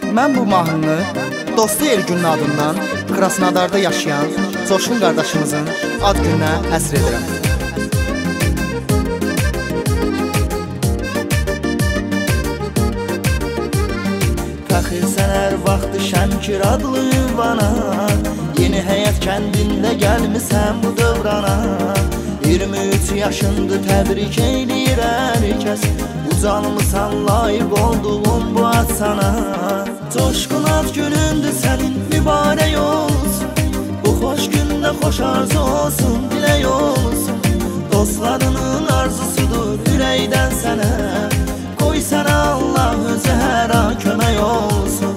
Mən bu mahnını dostu Ergünün adından Krasnodarda yaşayan Coşqun qardaşımızın ad gününə həsr edirəm. Fəxir sən hər vaxtı Şəmkir adlı ünvana, yeni həyat kəndində gəlmisən bu dövrana. 23 yaşındır, təbrik eyləyir hər kəs, ucalmısan, layiq olduğun bu ad sana. Coşqun ad günündür sənin, mübarək olsun, bu xoş gündə xoş arzu olsun, dilək olsun. Dostlarının arzusudur ürəkdən sənə, qoy sənə Allah özü hər an kömək olsun.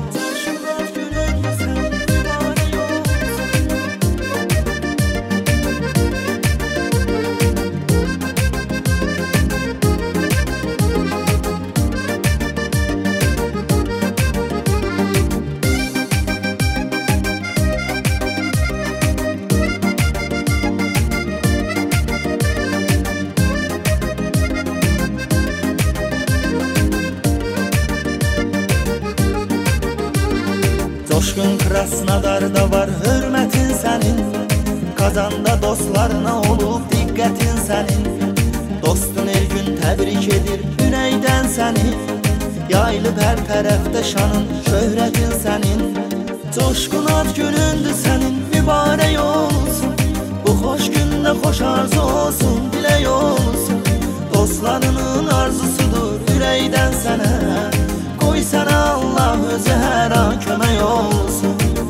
Coşqun Krasnodarda var hörmətin sənin, Kazanda dostlarına olub diqqətin sənin. Dostun Ergün təbrik edir ürəkdən səni, yayılıb hər tərəfdə şanın, şöhrətin sənin. Coşqun ad günündür sənin, mübarək olsun, bu xoş gündə xoş arzu olsun, dilək olsun. Dostlarının arzusudur ürəkdən sənə, qoy sənə Allah özü hər an kömək olsun.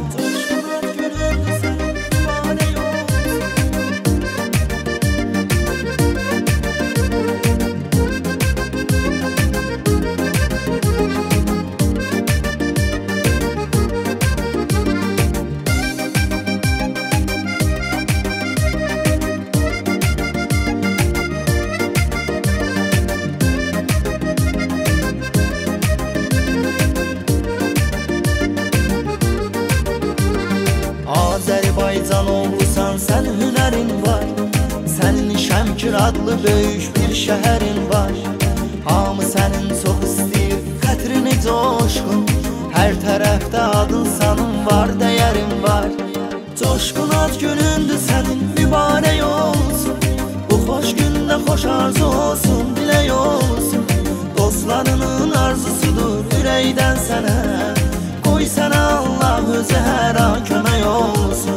Azərbaycan oğlusan, sən hünərin var, sənin Şəmkir adlı böyük bir şəhərin var. Hamı sənin çox istəyir xətrini Coşqun, hər tərəfdə adın sanın var, dəyərin var. Coşqun ad günündür sənin, mübarək olsun, bu xoş gündə xoş arzu olsun, dilək olsun. Dostlarının arzusudur ürəkdən sənə, qoy sənə Allah özü hər an kömək olsun.